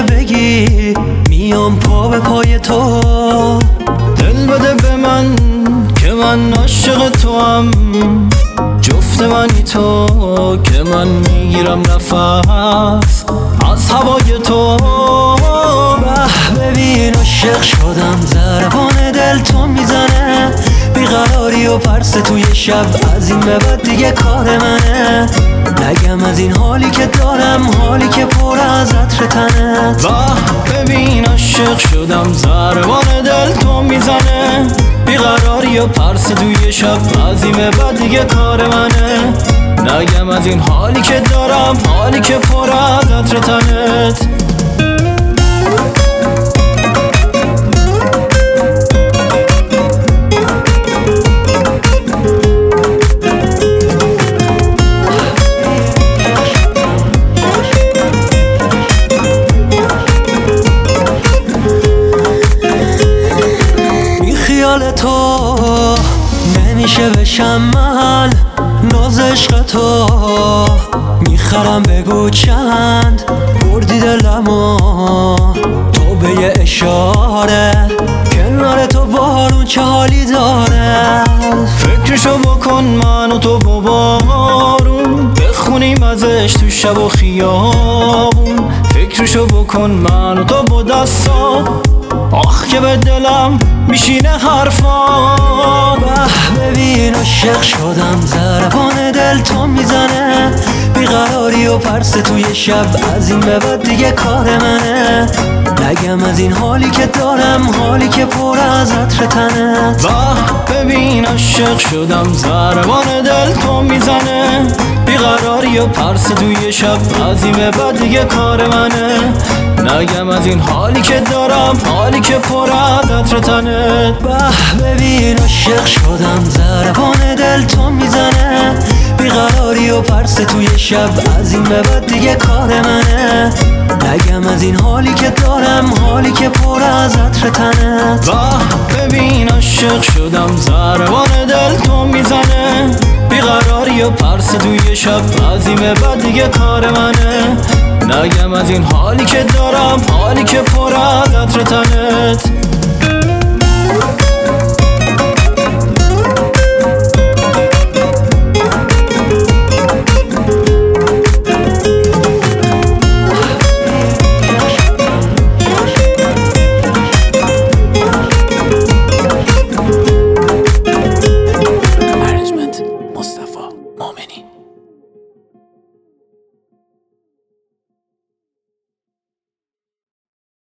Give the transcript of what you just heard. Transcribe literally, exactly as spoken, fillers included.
که بگی میام پا به پای تو. دل بده به من که من عاشق تو هم، جفت منی تو که من میگیرم نفس از هوای تو. به ببین عاشق شدم، ضربان دل تو میزنه، بیقراری و پرس توی شب، از این به بعد دیگه کار منه. نگم از این حالی که دارم، حالی که پر از عطر تنت. واه ببین عاشق شدم، ضربان دل تو میزنه، بیقراری و پرس توی شب، از این به بعد دیگه کار منه. نگم از این حالی که دارم، حالی که پر از عطر تنت. خیال تو نمیشه بشم من، ناز عشق تو میخرم، بگو چند بردی دلمو تو به یه اشاره، کنار تو بارون چه حالی داره. فکرشو بکن من و تو با بارون، بخونیم ازش تو شب و خیابون. فکرشو بکن من و تو با دستا، آخ که به دلم میشینه حرفا. به ببین عاشق شدم، ضربان دل تو میزنه، بیقراری و پرس توی شب، از این به بعد دیگه کار منه. نگم از این حالی که دارم، حالی که پر از عطر تنت. واه ببین عاشق شدم، ضربان دل تو میزنه، بیقراری و پرس توی شب، از این به بعد دیگه کار منه. نگم از این حالی که دارم، حالی که پر از عطر تنت. به ببین عاشق شدم، ضربان دل تو میزنه، بیقراری و پرس توی شب، از این به بعد دیگه کار منه. نگم از این حالی که دارم، حالی که پر از عطر تنت. واه ببین عاشق شدم، ضربان دل تو میزنه، بیقراری و پرس توی شب، از این به بعد دیگه کار منه. نگم از این حالی که دارم، حالی که پر از عطر تنت. مصطفی مومنی.